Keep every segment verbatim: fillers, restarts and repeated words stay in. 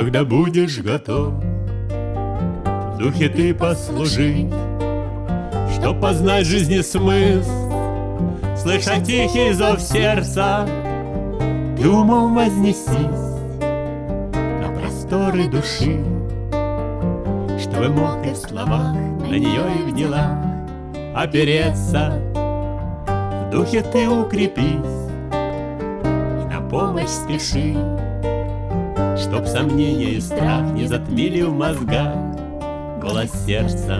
Когда будешь готов в духе ты послужить, чтоб познать жизни смысл, слышать тихий зов сердца, ты умом вознесись на просторы души, чтобы мог и в словах, на нее и в делах опереться. В духе ты укрепись и на помощь спеши, чтоб сомнения и страх не затмили в мозгах голос сердца.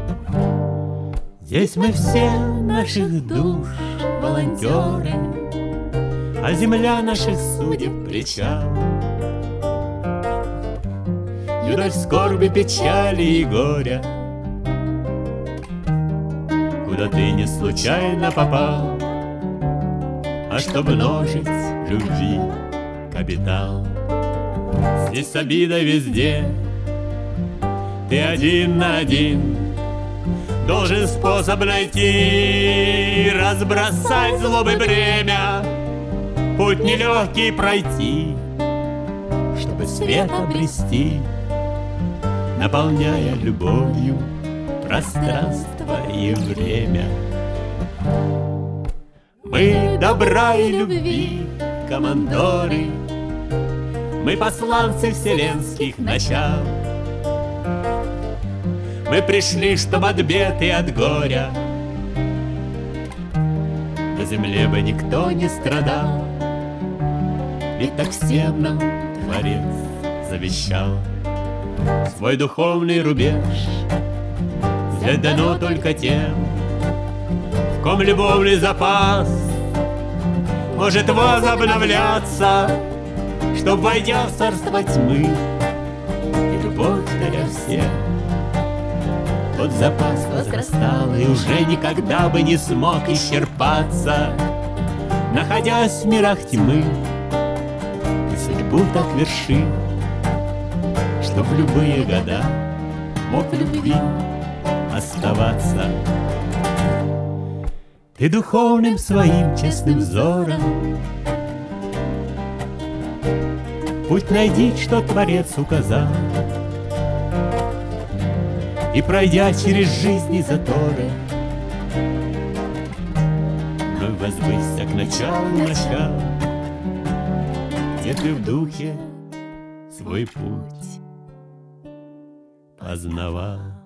Здесь мы все наших душ волонтеры, а земля наших судеб причал. Юдаль скорби, печали и горя, куда ты не случайно попал, а чтоб множить любви капитал. Здесь обида везде, ты один на один должен способ найти, разбросать злобы бремя, путь нелегкий пройти, чтобы свет обрести, наполняя любовью пространство и время. Мы добра и любви командоры, мы посланцы вселенских начал. Мы пришли, чтоб от бед и от горя на земле бы никто не страдал, ведь так всем нам Творец завещал. Свой духовный рубеж взять дано только тем, в ком любовный запас может возобновляться, чтоб, войдя в царство тьмы, и любовь даря всем, тот запас возрастал и уже никогда бы не смог исчерпаться, находясь в мирах тьмы, и судьбу так верши, чтоб в любые года мог в любви оставаться. Ты духовным своим честным взором путь найди, что Творец указал, и пройдя через жизни заторы, вновь возвысься к началу начал, где ты в духе свой путь познавал.